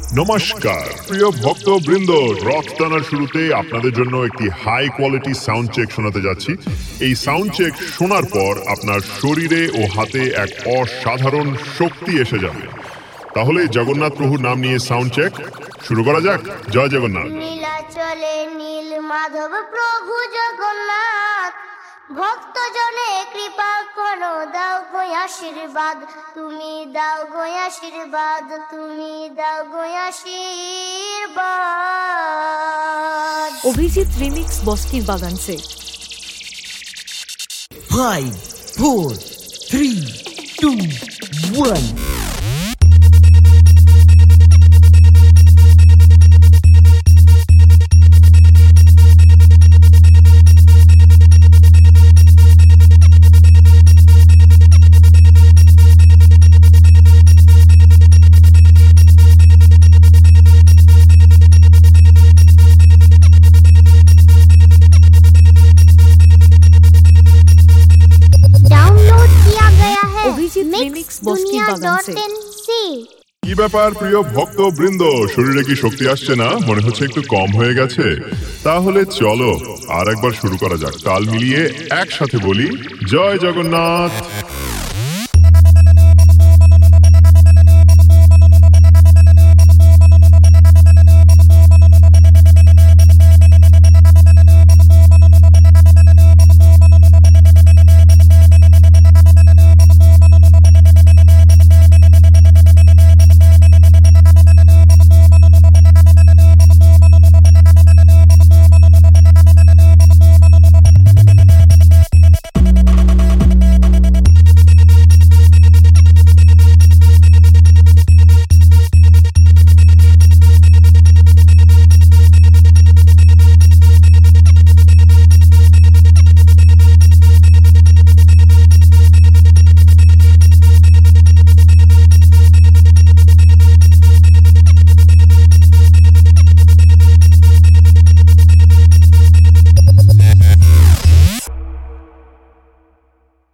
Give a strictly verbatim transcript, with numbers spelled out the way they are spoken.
নমস্কার প্রিয় ভক্তবৃন্দ, রথ টানার শুরুতে আপনাদের জন্য একটি হাই কোয়ালিটি সাউন্ড চেক শোনাতে যাচ্ছি। এই সাউন্ড চেক শোনার পর আপনার শরীরে ও হাতে এক অসাধারণ শক্তি এসে যাবে। তাহলে জগন্নাথ প্রভুর নাম নিয়ে সাউন্ড চেক শুরু করা যাক। জয় জগন্নাথ। নীলাচলে নীল মাধব প্রভু জগন্নাথ, ভক্তজনে কৃপা করো, দাও গো আশীর্বাদ, তুমি দাও গো আশীর্বাদ, তুমি দাও গো আশীর্বাদ। অভিজিৎ রিমিক্স বস্তির বাগান से। Five, four, three, two, one. কি ব্যাপার প্রিয় ভক্তবৃন্দ, শরীরে কি শক্তি আসছে না? মনে হচ্ছে একটু কম হয়ে গেছে। তাহলে চলো আর একবার শুরু করা যাক। তাল মিলিয়ে একসাথে বলি জয় জগন্নাথ।